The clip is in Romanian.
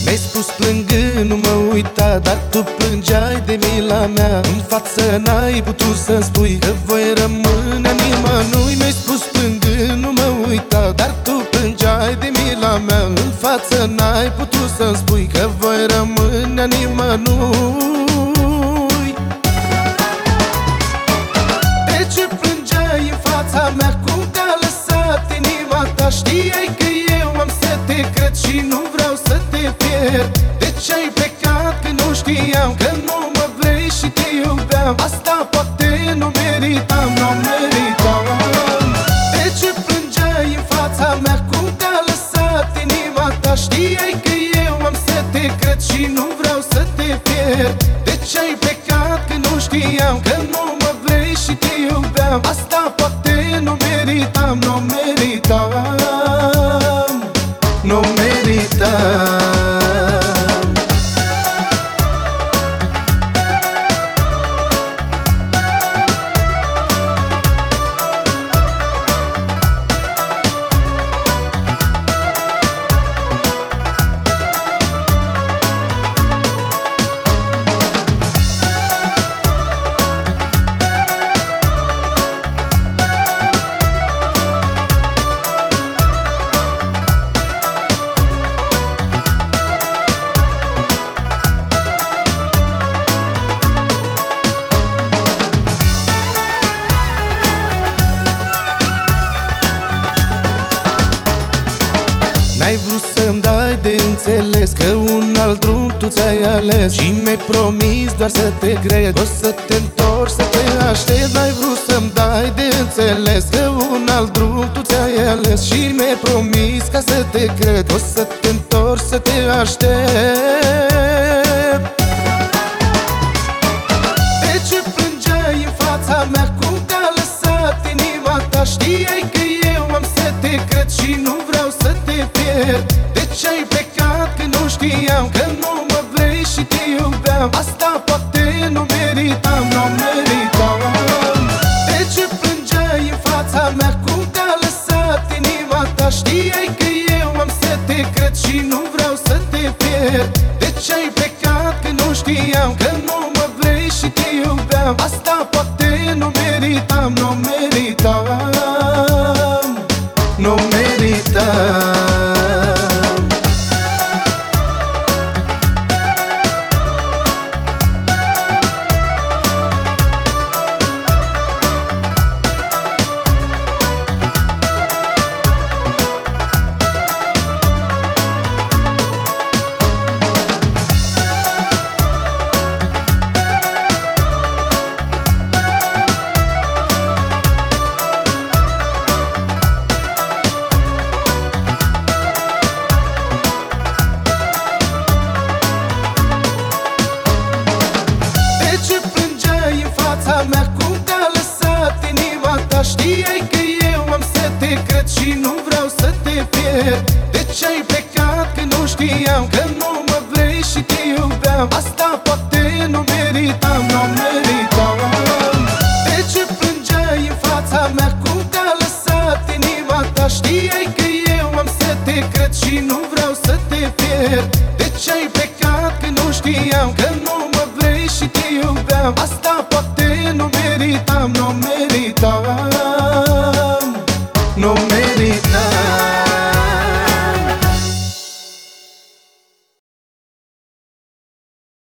Mi-ai spus plângând, nu mă uita, dar tu plângeai de mila mea. În față n-ai putut să-mi spui că voi rămâne nimănui. Mi-ai spus plângând, nu mă uita, dar tu plângeai de mila mea. În față n-ai putut să-mi spui că voi rămâne nimănui. De ce plângeai în fața mea? Cum te-a lăsat inima ta? Știai că eu am să te cred și nu vreau să te pierd. De ce ai plecat când nu știam că nu mă vrei și te iubeam? Asta poate nu meritam, nu meritam. De ce plângeai în fața mea? Cum te-a lăsat inima ta? Știai că eu am să te cred și nu vreau să te pierd. De ce ai plecat când nu știam că nu mă vrei și te iubeam? Asta poate nu meritam, nu meritam, nu meritam. N-ai vrut să-mi dai de înțeles că un alt drum tu ți-ai ales și mi-ai promis doar să te cred, o să te întorci, să te aștept. N-ai vrut să-mi dai de înțeles că un alt drum tu ți-ai ales și mi-ai promis ca să te cred, o să te întorci, să te aștept. De ce plângeai în fața mea? Cum te-a lăsat inima ta? Știai că eu am să te cred și nu vreau să te pierd. De ce ai plecat când nu știam că nu mă vrei și te iubeam? Asta poate nu meritam, nu meritam. De ce plângeai în fața mea? Cum te-a lăsat inima ta? Știai că eu am să te cred și nu vreau să te pierd. De ce ai plecat când nu știam că nu mă vrei și te iubeam? Asta poate nu meritam, nu meritam, nu meritam. Cum te-a lăsat inima ta? Știai că eu am să te cred și nu vreau să te pierd. De ce ai plecat când nu știam că nu mă vrei și te iubeam? Asta poate nu meritam, nu meritam. De ce plângeai în fața mea? Cum te-a lăsat inima ta? Știai că eu am să te cred și nu vreau să te pierd. De ce ai plecat când nu știam că nu mă vrei și te iubeam? Asta poate nu meritam, nu meritam.